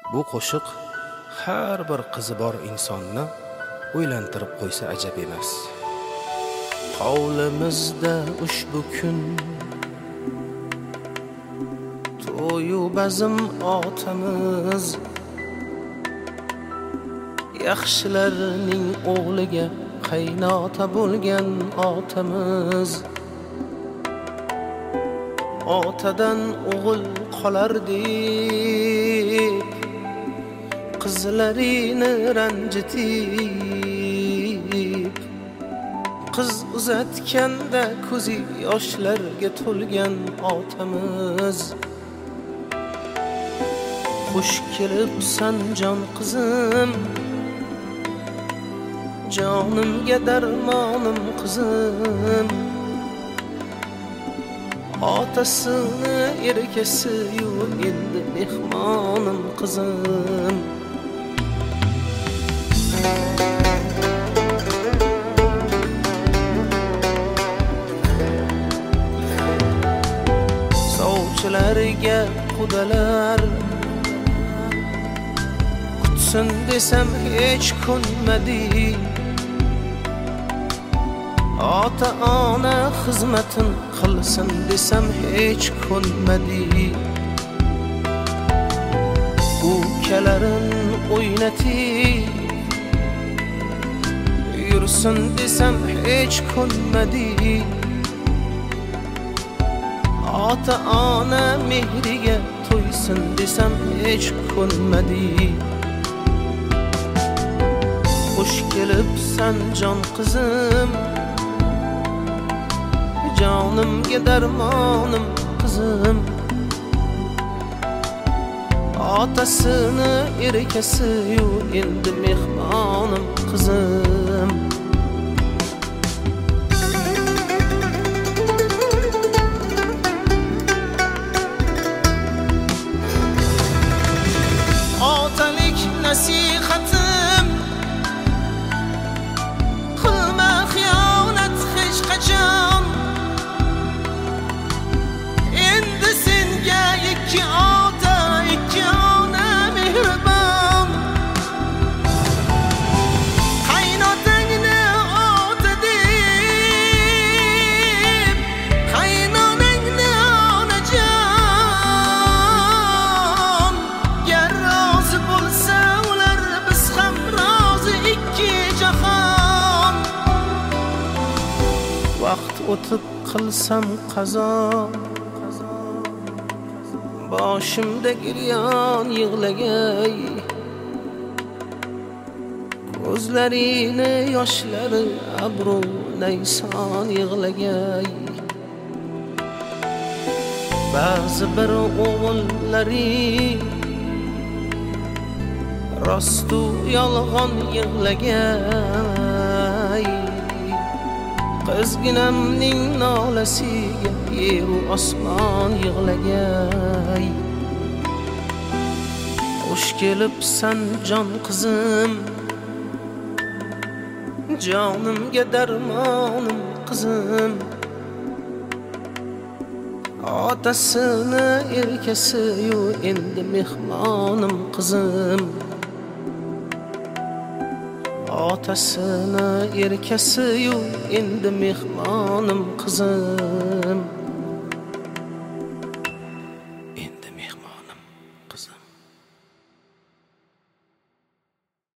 Bu qo'shiq har bir qizi bor insonni o'ylantirib qo'ysa ajab emas. Hovlimizda ushbu kun to'yu bazm otamiz, yaxshilarning o'g'liga qaynota bo'lgan otamiz. Otadan o'g'il qolar deb qizlarini ranjitib, qiz uzatganda ko'zi yoshlarga to'lgan otamiz. Xush kelibsan jon qizim, jonimga darmonim qizim. Otasini erkasi-yu endi mehmonim qizim. Sovchilarga qudalar kutsin desam hech kunmadi. Ota-ona xizmatin qilsin desam hech kunmadi. Ukalarin o'ynatib yursin desam hech kunmadi. Ota-ona mehriga to'ysin desam hech kunmadi. Xush kelibsan jon qizim, jonimga darmonim qizim. Otasini erkasi-yu endi mehmonim qizim. Otalik nasihatim, qilma xiyonat hech qachon. Endi senga ikki ota, ikki ona mehribon. Qaynotangni ota deb, qaynonangni onajon. Gar rozi bo'lsa ular, biz ham rozi ikki jahon. Vaqt o'tib qilsam qazo, boshimda giryon yig'lagay. Ko'zlarini yoshlari abru nayson yig'lagay. Ba'zi bir o'g'illari rostu yolg'on yig'lagay. Qizginamning nolasiga yeru osmon yig'lagay. Xush kelibsan jon qizim, jonimga darmonim qizim. Otasini erkasi-yu endi mehmonim qizim. Otasini erkasi-yu endi mehmonim qizim.